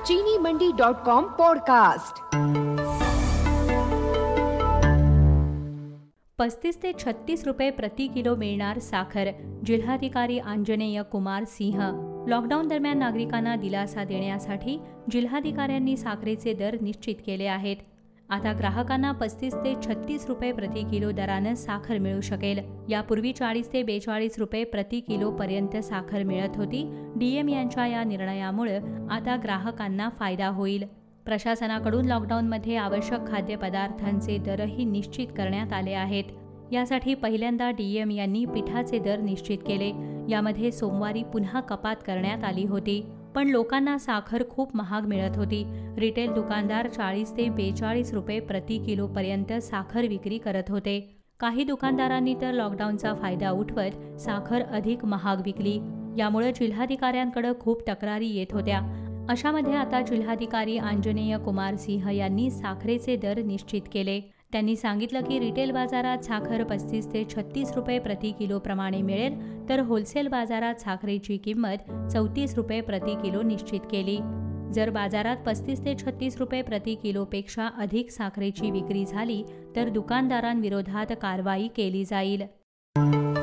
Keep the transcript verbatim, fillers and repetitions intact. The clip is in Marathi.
चीनी मंडी डॉट कॉम पॉडकास्ट। पस्तीस ते छत्तीस रुपये प्रति किलो मिळणार साखर, जिल्हाधिकारी अंजनेय कुमार सिंह। लॉकडाऊन दरम्यान नागरिकांना दिलासा देण्यासाठी जिल्हाधिकाऱ्यांनी साखरेचे दर निश्चित केले आहेत। आता ग्राहकांना पस्तीस ते छत्तीस रुपये प्रति किलो दरानं साखर मिळू शकेल। यापूर्वी चाळीस ते बेचाळीस रुपये प्रति किलो पर्यंत साखर मिळत होती। डीएम यांच्या या निर्णयामुळे आता ग्राहकांना फायदा होईल। प्रशासनाकडून लॉकडाऊनमध्ये आवश्यक खाद्यपदार्थांचे दरही निश्चित करण्यात आले आहेत। यासाठी पहिल्यांदा डीएम यांनी पिठाचे दर निश्चित केले। यामध्ये सोमवारी पुन्हा कपात करण्यात आली होती, पण लोकांना साखर खूप महाग मिळत होती। रिटेल दुकानदार चाळीस ते बेचाळीस रुपये प्रति किलो पर्यंत साखर विक्री करत होते। काही दुकानदारांनी तर लॉकडाऊनचा फायदा उठवत साखर अधिक महाग विकली। यामुळे जिल्हाधिकाऱ्यांकडे खूप तक्रारी येत होत्या। अशामध्ये आता जिल्हाधिकारी अंजनेय कुमार सिंह यांनी साखरेचे दर निश्चित केले। त्यांनी सांगितलं की रिटेल बाजारात साखर पस्तीस ते छत्तीस रुपये प्रति किलो प्रमाणे मिळेल, तर होलसेल बाजारात साखरेची किंमत चौतीस रुपये प्रति किलो निश्चित केली। जर बाजारात पस्तीस ते छत्तीस रुपये प्रति किलोपेक्षा अधिक साखरेची विक्री झाली तर दुकानदारांविरोधात कारवाई केली जाईल।